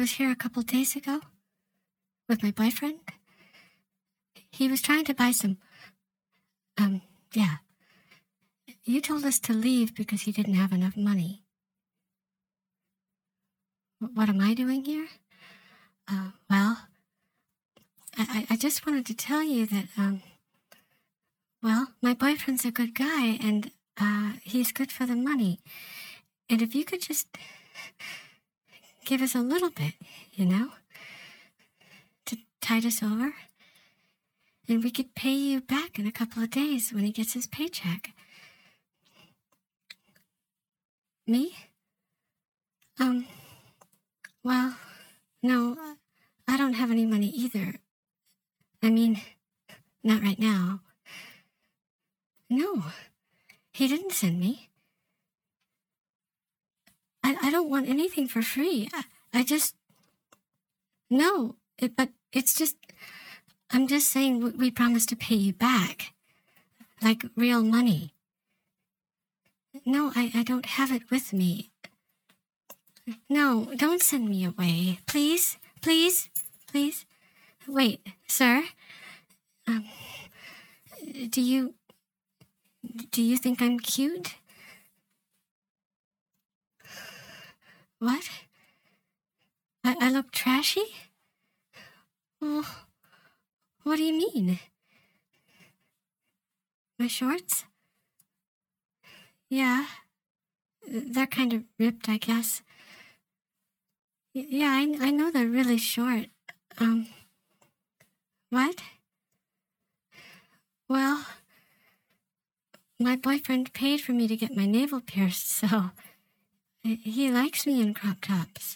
was here a couple days ago with my boyfriend. He was trying to buy some, yeah. You told us to leave because he didn't have enough money. What am I doing here? Well, I just wanted to tell you that, well, my boyfriend's a good guy, and he's good for the money. And if you could just give us a little bit, to tide us over, and we could pay you back in a couple of days when he gets his paycheck. Me? Well, no, I don't have any money either. I mean, not right now. No, he didn't send me. I don't want anything for free. I just... No, but it's just... I'm just saying we promised to pay you back. Like real money. No, I don't have it with me. No, don't send me away. Please, please, please. Wait, sir. Do you think I'm cute? What? I look trashy? Well, what do you mean? My shorts? Yeah. They're kind of ripped, I guess. Yeah, I know they're really short. What? Well, my boyfriend paid for me to get my navel pierced, so he likes me in crop tops.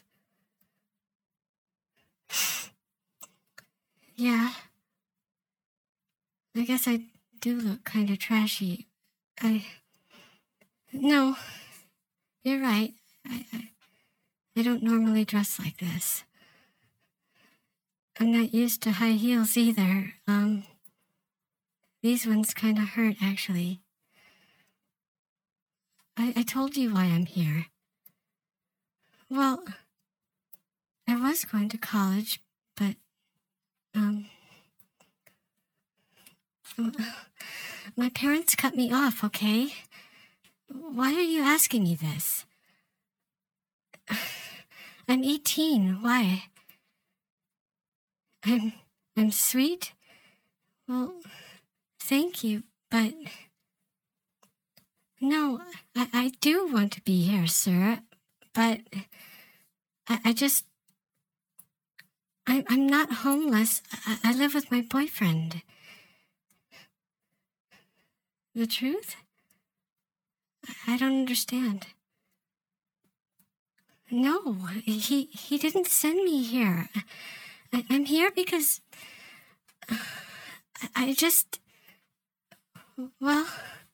Yeah. I guess I do look kind of trashy. No, you're right. I don't normally dress like this. I'm not used to high heels either. These ones kind of hurt, actually. I told you why I'm here. Well, I was going to college, but, my parents cut me off, okay? Why are you asking me this? I'm 18. Why? I'm sweet? Well, thank you, but... No, I do want to be here, sir, but I'm not homeless. I live with my boyfriend. The truth? I don't understand. No, he didn't send me here. I'm here because I just... Well...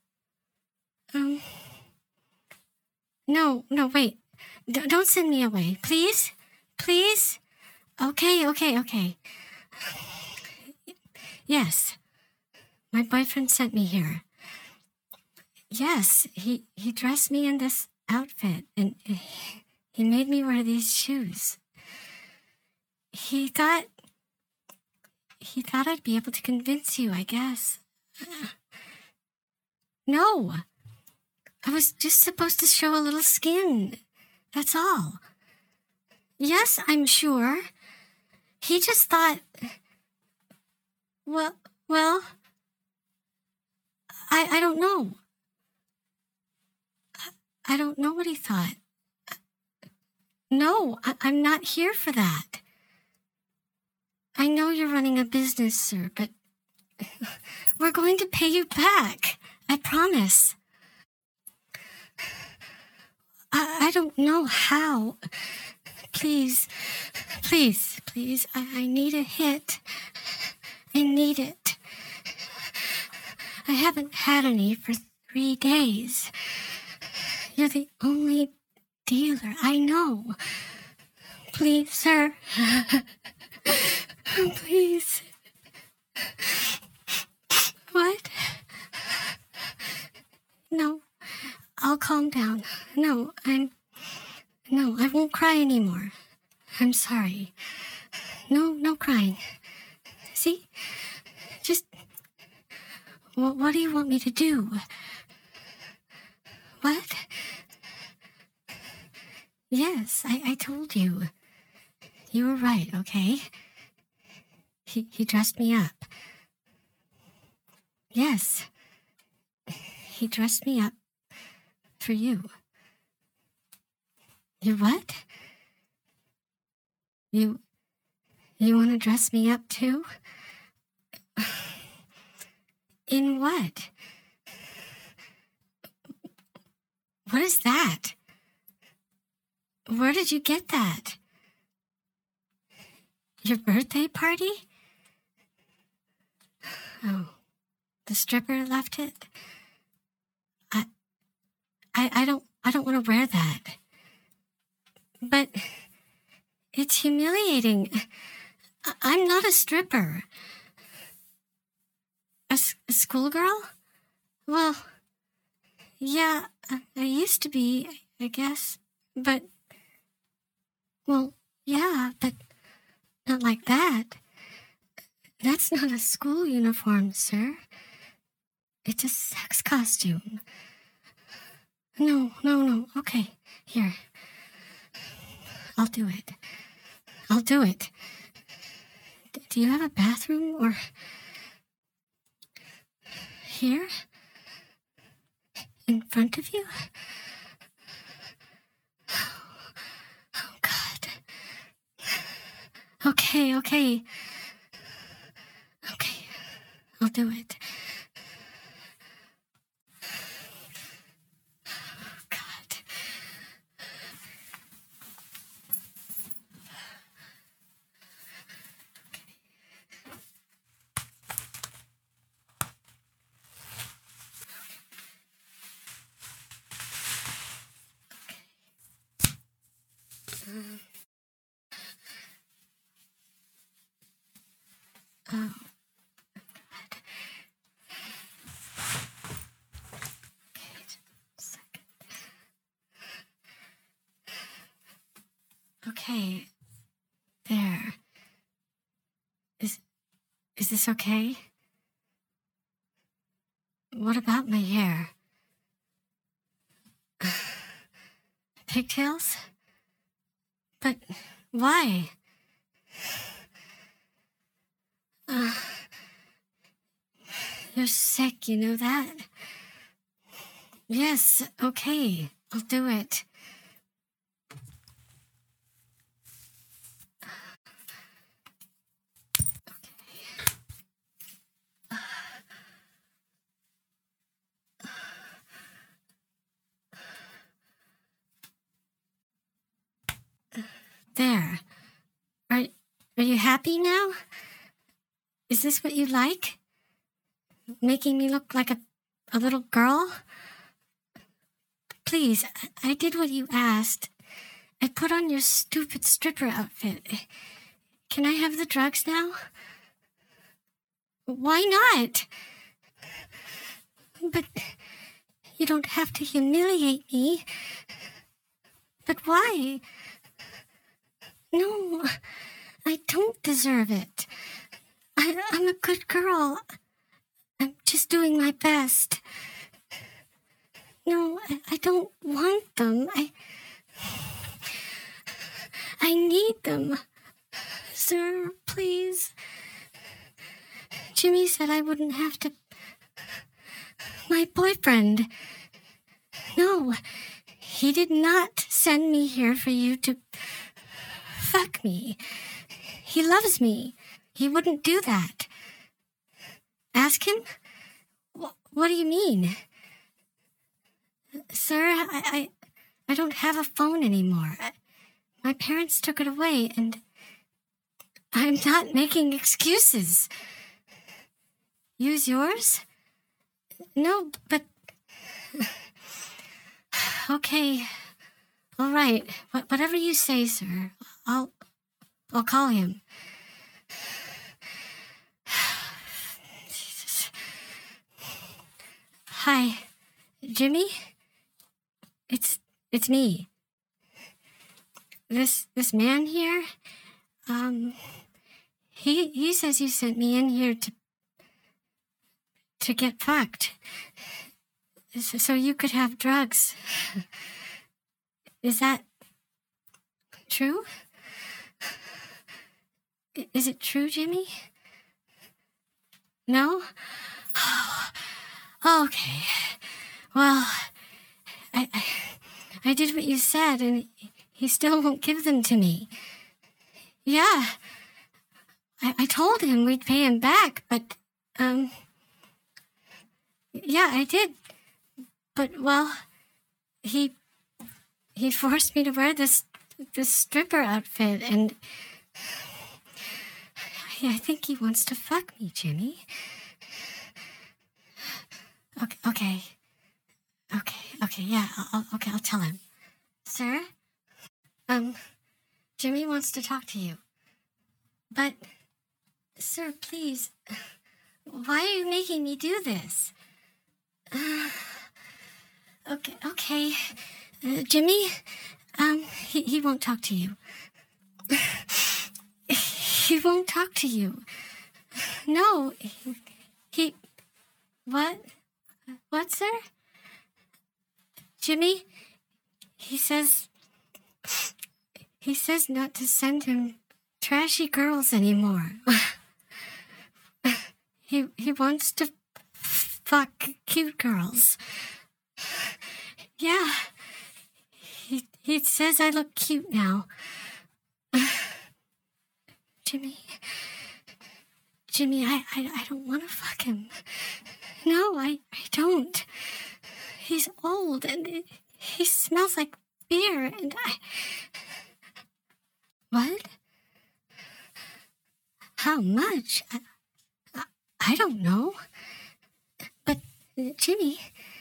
No, wait. Don't send me away. Please? Please? Okay. Yes. My boyfriend sent me here. Yes, he dressed me in this outfit, and he made me wear these shoes. He thought I'd be able to convince you, I guess. No. I was just supposed to show a little skin. That's all. Yes, I'm sure. He just thought... Well, I don't know. I don't know what he thought. No, I'm not here for that. I know you're running a business, sir, but we're going to pay you back. I promise. I don't know how. Please. I need a hit. I need it. I haven't had any for 3 days. You're the only dealer I know. Please, sir. Please. What? No, I'll calm down. No, I won't cry anymore. I'm sorry. No crying. See? Just... What do you want me to do? What? Yes, I told you. You were right, okay? He dressed me up. Yes. He dressed me up for you. You what? You want to dress me up too? In what? What is that? Where did you get that? Your birthday party? Oh, the stripper left it? I don't want to wear that. But it's humiliating. I'm not a stripper. A schoolgirl? Well, yeah, I used to be, I guess. But, well, yeah, but not like that. That's not a school uniform, sir. It's a sex costume. No. Okay, here. I'll do it. Do you have a bathroom or... here? In front of you? Oh, God. Okay. I'll do it. Oh, God. Oh, God. Okay, just a second. Okay, there. Is this okay? What about my hair? Pigtails? But why? You're sick, you know that? Yes, okay, I'll do it. There. Are you happy now? Is this what you like? Making me look like a little girl? Please, I did what you asked. I put on your stupid stripper outfit. Can I have the drugs now? Why not? But you don't have to humiliate me. But why? No, I don't deserve it. I'm a good girl. I'm just doing my best. No, I don't want them. I need them. Sir, please. Jimmy said I wouldn't have to... My boyfriend. No, he did not send me here for you to... fuck me. He loves me. He wouldn't do that. Ask him? What do you mean? Sir, I don't have a phone anymore. My parents took it away, and I'm not making excuses. Use yours? No, but... Okay. All right. Whatever you say, sir. I'll call him. Jesus. Hi, Jimmy? It's me. this man here, he says you sent me in here to get fucked, so you could have drugs. Is that true? Is it true, Jimmy? No? Oh, okay. Well, I did what you said, and he still won't give them to me. Yeah. I told him we'd pay him back, but, yeah, I did. But, well, he forced me to wear this stripper outfit, and I think he wants to fuck me, Jimmy. Okay, yeah, I'll tell him. Sir? Jimmy wants to talk to you. But, sir, please, why are you making me do this? Okay. Jimmy, he won't talk to you. He won't talk to you. No, what? What, sir? Jimmy, he says not to send him trashy girls anymore. He wants to fuck cute girls. Yeah. He says I look cute now. Jimmy, I don't want to fuck him. No, I don't. He's old and he smells like beer and What? How much? I don't know. But, Jimmy...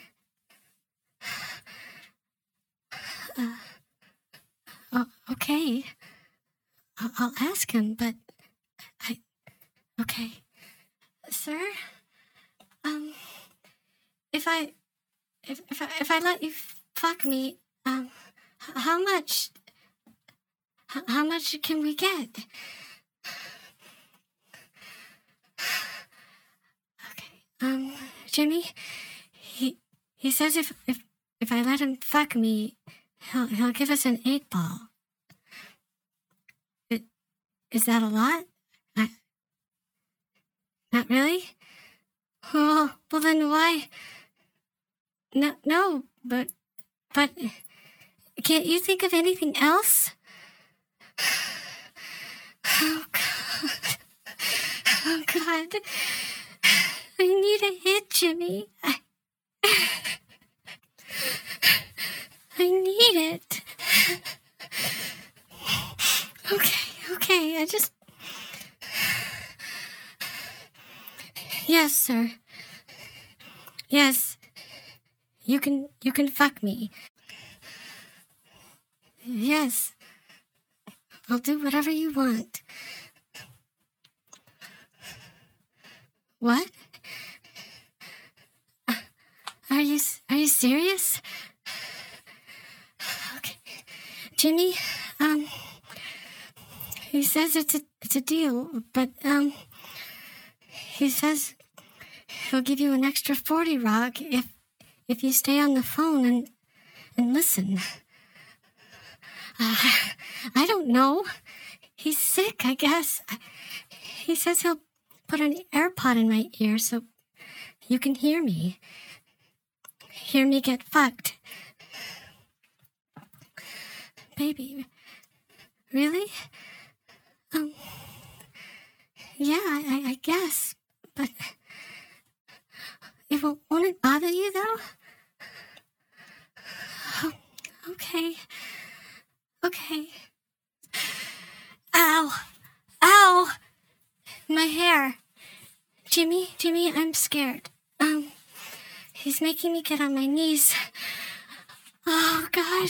okay. I'll ask him, but okay. Sir? If I let you fuck me, how much can we get? Okay. Jimmy, he says if I let him fuck me, he'll give us an 8-ball. Is that a lot? Not really? Well, then why? No, but can't you think of anything else? Oh, God. Oh, God. I need a hit, Jimmy. I need it. Okay, I just... Yes, sir. Yes. You can fuck me. Yes. I'll do whatever you want. What? Are you serious? Okay. Jimmy, he says it's a deal, but, he says he'll give you an extra 40 Rock if you stay on the phone and listen. I don't know. He's sick, I guess. He says he'll put an AirPod in my ear so you can hear me. Hear me get fucked. Baby, really? Yeah, I guess, but won't it bother you, though? Oh, okay. Ow! My hair. Jimmy, I'm scared. He's making me get on my knees. Oh, God.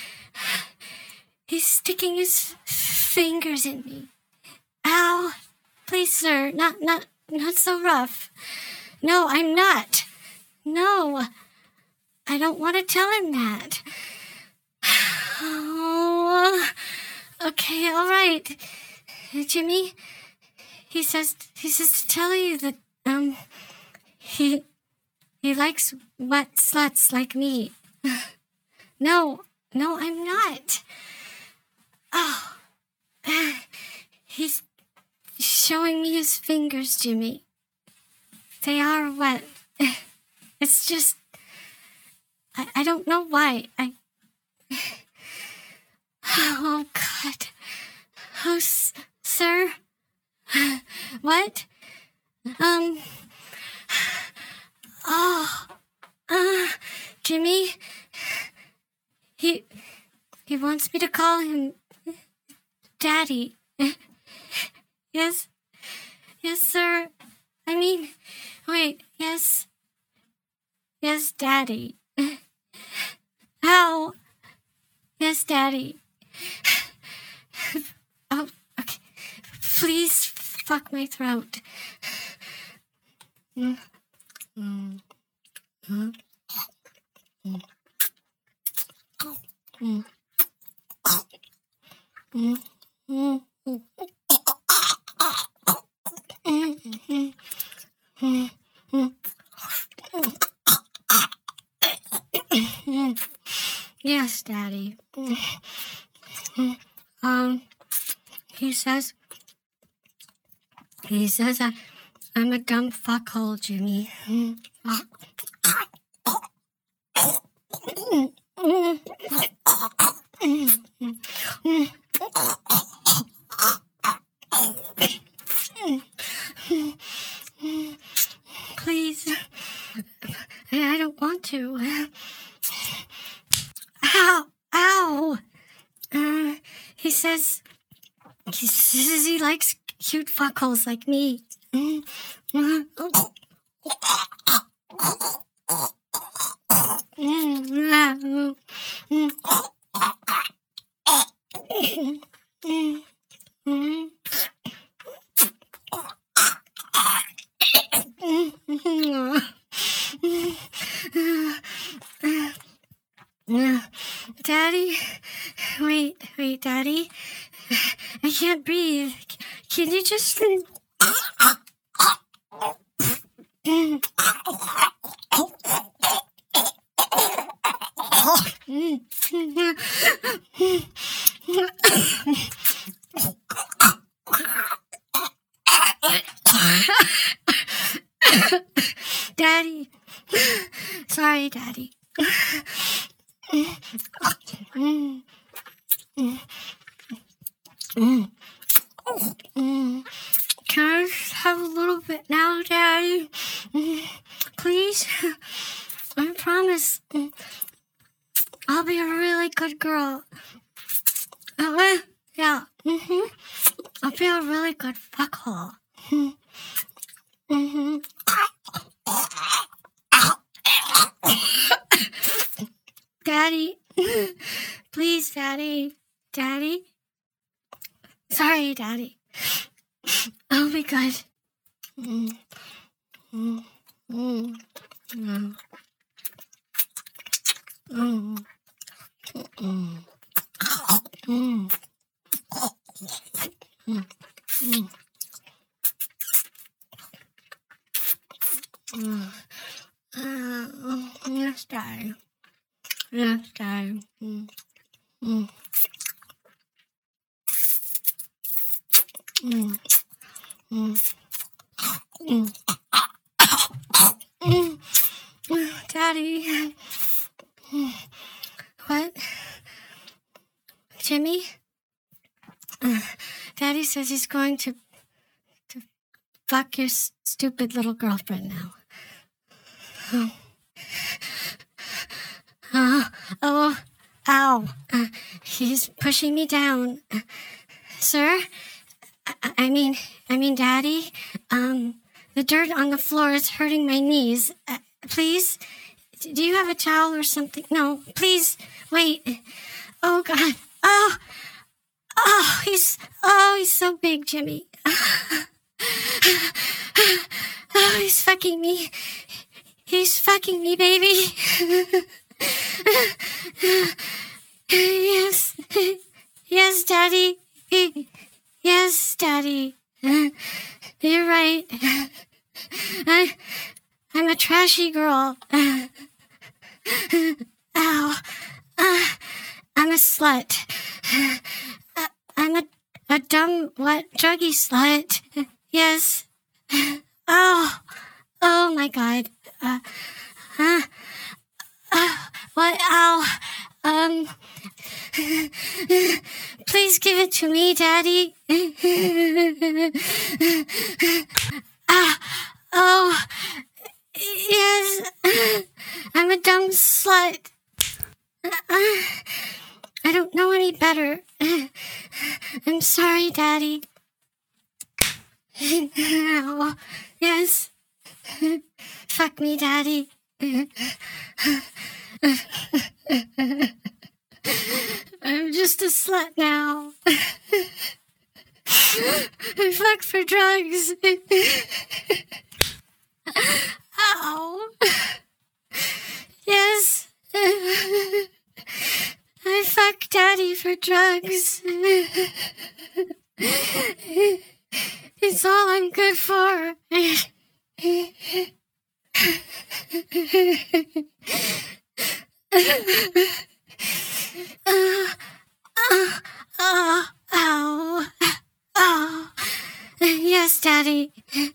He's sticking his fingers in me. Ow. Please, sir, not so rough. No, I'm not. No. I don't want to tell him that. Oh, Okay, all right. Jimmy, he says to tell you that, he likes wet sluts like me. No, I'm not. Oh, he's showing me his fingers, Jimmy. They are wet. It's just, I don't know why. Oh, God. Oh, sir? What? Jimmy? He wants me to call him Daddy. Yes, sir. I mean, wait, yes, Daddy. How? Yes, Daddy. Oh, okay. Please fuck my throat. Yes, Daddy. He says I'm a dumb fuckhole, Jimmy. Please. I don't want to. Ow! He says he likes cute fuckholes like me. Daddy, wait, Daddy. I can't breathe. Can you just... Daddy. Sorry, Daddy. Can I just have a little bit now, Daddy? Please? I promise. I'll be a really good girl. Yeah. I'll be a really good fuckhole. Daddy. Please, Daddy. Daddy? Sorry, Daddy. I'll be good. Yes, Daddy. Yes, Daddy. Daddy. What? Jimmy? Daddy says he's going to fuck your stupid little girlfriend now. Ow. He's pushing me down. Sir? I mean, Daddy, the dirt on the floor is hurting my knees. Please? Do you have a towel or something? No, please, wait. Oh, God. He's so big, Jimmy. He's fucking me. He's fucking me, baby. Yes, Daddy. mushy girl. Ow. I'm a slut. I'm a dumb, wet, druggy slut. Yes. Oh my God. What? Ow. Please give it to me, Daddy. Oh, yes. I'm a dumb slut. I don't know any better. I'm sorry, Daddy. Ow. Yes. Fuck me, Daddy. I'm just a slut now. I fuck for drugs. Ow. Yes. I fuck Daddy for drugs. It's all I'm good for. Ow. Yes, Daddy.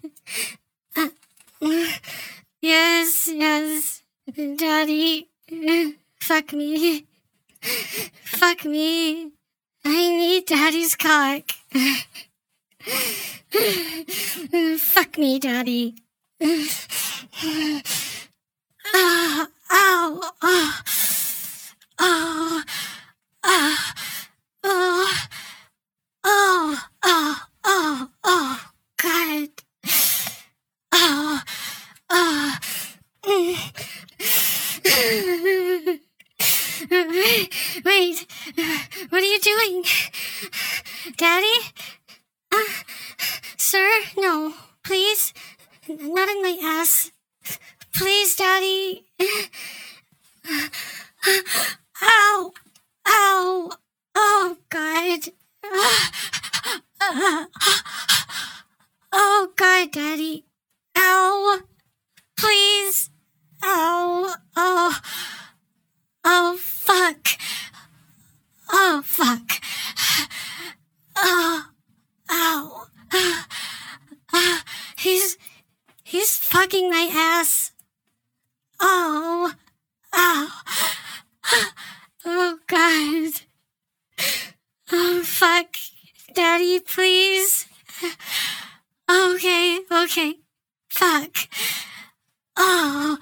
Yes, Daddy. Fuck me. Fuck me. I need Daddy's cock. Fuck me, Daddy. Ow. God. Wait, what are you doing? Daddy? Sir, no, please, not in my ass. Please, Daddy. Ow. Oh, God. Oh, God, Daddy. Ow. Please. Ow. Oh, fuck. Oh, fuck. Oh, ow. He's fucking my ass. Oh, oh, God. Oh, fuck. Daddy, please. Okay. Fuck. Oh.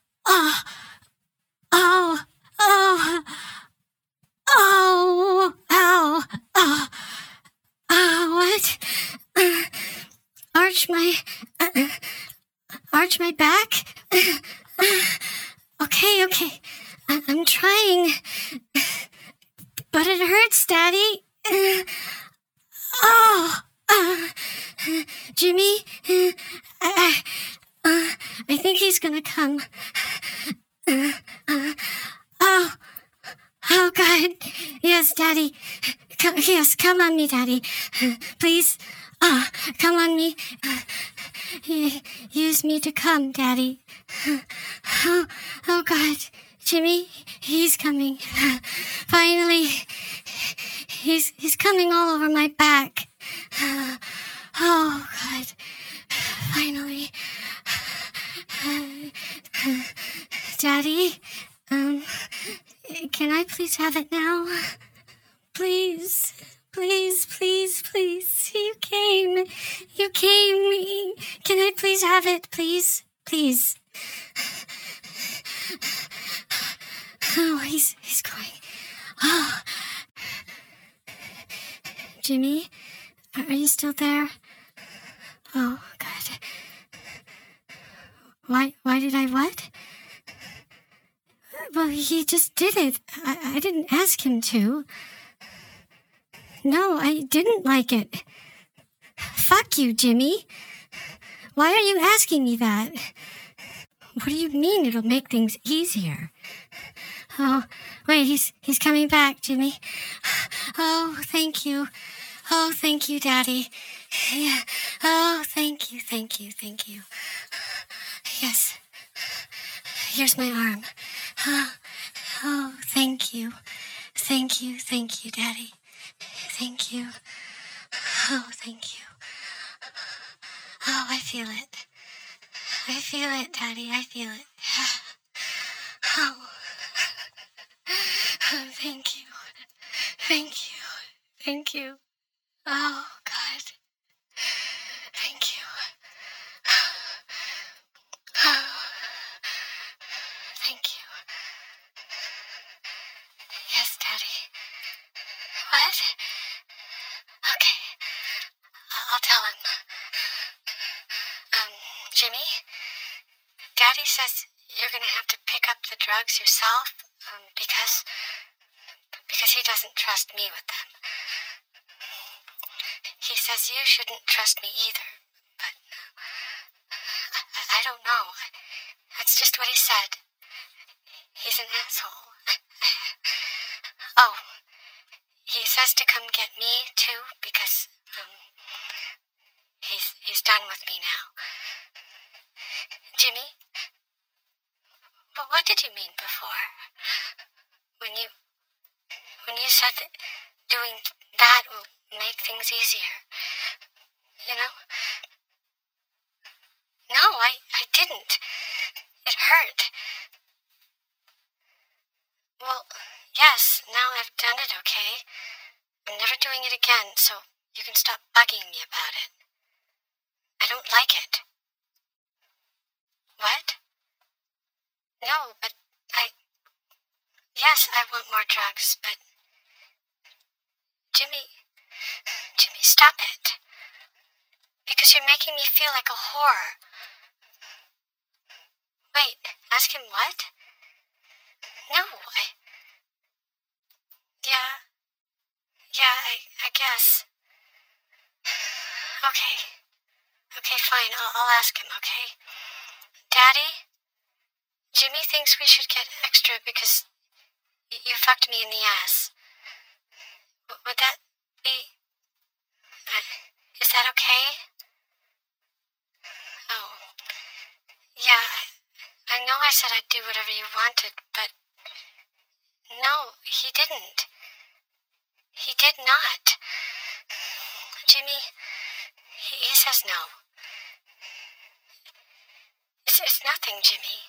What? Arch my back? Okay. I'm trying. But it hurts, Daddy. Jimmy, I think he's gonna come. Oh, God. Yes, Daddy. Come on me, Daddy. Please. Come on me. Use me to come, Daddy. Oh, God. Jimmy, he's coming. Finally. He's coming all over my back. Oh, God. Finally. Daddy, can I please have it now? Please. You came. Can I please have it, please? Oh, he's going. Oh. Jimmy, are you still there? Oh, God. Why did I what? Well, he just did it. I didn't ask him to. No, I didn't like it. Fuck you, Jimmy. Why are you asking me that? What do you mean it'll make things easier? Oh, wait, he's coming back, Jimmy. Oh, thank you. Oh, thank you, Daddy. Yeah. Oh, thank you. Yes. Here's my arm. Oh, thank you. Thank you, Daddy. Thank you. Oh, thank you. Oh, I feel it. I feel it, Daddy. I feel it. Oh, thank you. Thank you. Thank you. Oh, God. Thank you. Oh, thank you. Yes, Daddy. What? Okay. I'll tell him. Jimmy, Daddy says you're gonna have to pick up the drugs yourself, because he doesn't trust me with them. He says you shouldn't trust me either, but I don't know. That's just what he said. He's an asshole. Oh, he says to come get me too, because he's done with me now. Jimmy, what did you mean before? When you said that doing that will make things easier, you know? No, I didn't. It hurt. Well, yes, now I've done it, okay? I'm never doing it again, so you can stop bugging me about it. I don't like it. What? No, but yes, I want more drugs, but Jimmy, stop it. Because you're making me feel like a whore. Wait, ask him what? No, yeah, I guess. Okay, fine, I'll ask him, okay? Daddy, Jimmy thinks we should get extra because you fucked me in the ass. Would that be... is that okay? Oh, yeah, I know I said I'd do whatever you wanted, but... No, he didn't. He did not. Jimmy, he says no. It's nothing, Jimmy.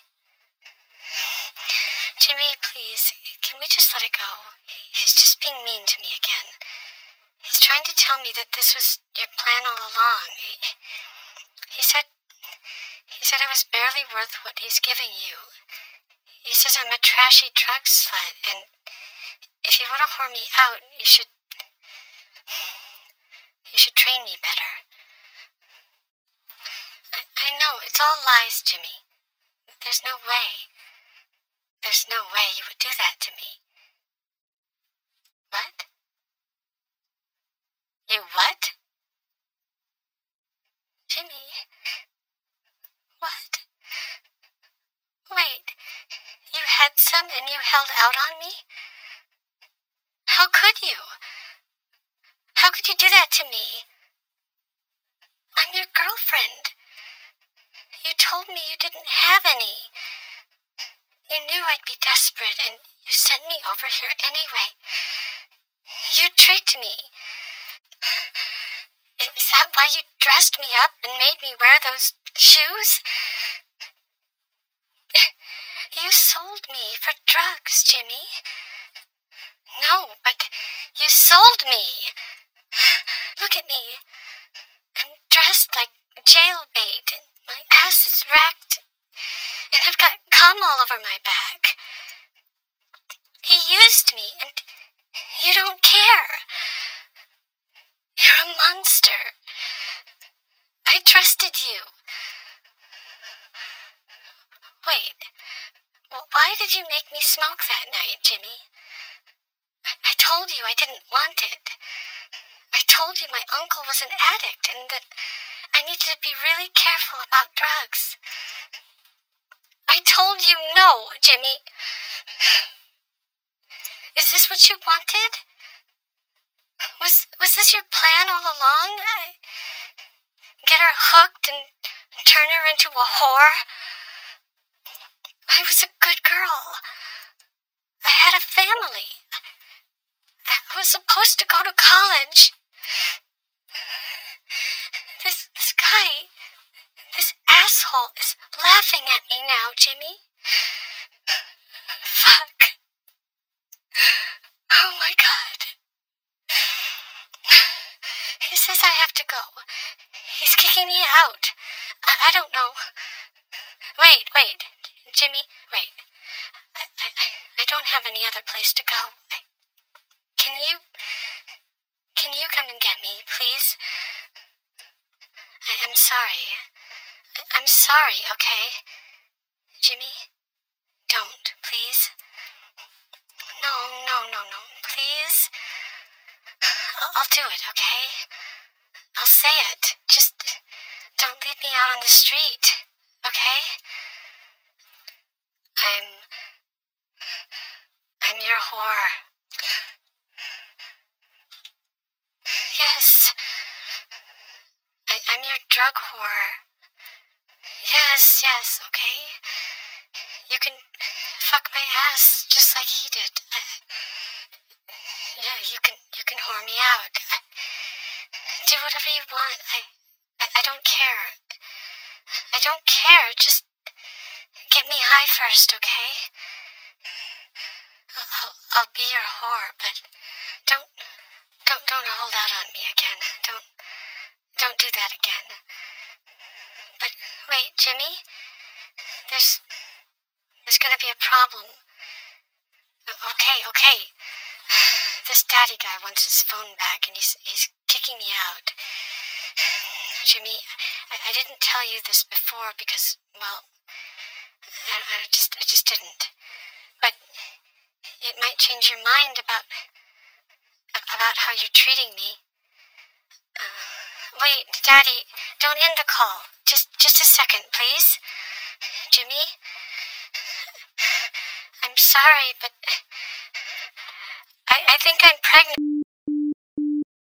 Jimmy, please, can we just let it go? He's just being mean to me again. He's trying to tell me that this was your plan all along. He said I was barely worth what he's giving you. He says I'm a trashy drug slut, and if you want to whore me out, you should train me better. I know, it's all lies, Jimmy. There's no way. There's no way you would do that to me. What? You what? Jimmy? What? Wait, you had some and you held out on me? How could you? How could you do that to me? I'm your girlfriend. You told me you didn't have any. You knew I'd be desperate, and you sent me over here anyway. You tricked me. Is that why you dressed me up and made me wear those shoes? You sold me for drugs, Jimmy. No, but you sold me. Look at me. I'm dressed like jailbait, and my ass is racked, and I've got cum all over my back. He used me, and you don't care. You're a monster. I trusted you. Wait, why did you make me smoke that night, Jimmy? I told you I didn't want it. I told you my uncle was an addict and that I needed to be really careful about drugs. I told you no, Jimmy. Is this what you wanted? Was this your plan all along? Get her hooked and turn her into a whore? I was a good girl. I had a family. I was supposed to go to college. This guy, this asshole is laughing at me now, Jimmy. Fuck. Oh my God. He says I have to go. He's kicking me out. I don't know. Wait, Jimmy, wait. I don't have any other place to go. Can you come and get me, please? I'm sorry. I'm sorry, okay? Jimmy, don't, please. No, please. I'll do it, okay? I'll say it. Just don't leave me out on the street, okay? I'm your whore. Yes. I'm your drug whore. Yes, okay? You can fuck my ass just like he did. Yeah, you can whore me out. Do whatever you want. I don't care. I don't care. Just get me high first, okay? I'll be your whore, but don't hold out on me again. Don't do that again. But wait, Jimmy, there's gonna be a problem. Okay. This daddy guy wants his phone back, and he's kicking me out. Jimmy, I didn't tell you this before because, well, I just didn't. But it might change your mind about how you're treating me. Wait, Daddy, don't end the call. Just a second, please. Jimmy, I'm sorry, but I think I'm pregnant.